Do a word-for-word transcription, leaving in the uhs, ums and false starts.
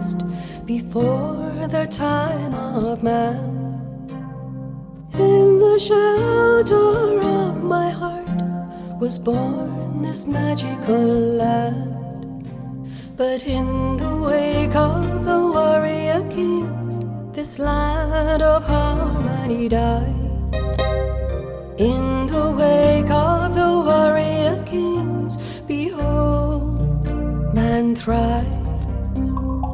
exist before the time of man. In the shelter of my heart was born this magical land. But in the wake of the warrior kings, this land of harmony died. In the wake of the warrior kings, behold, man thrives.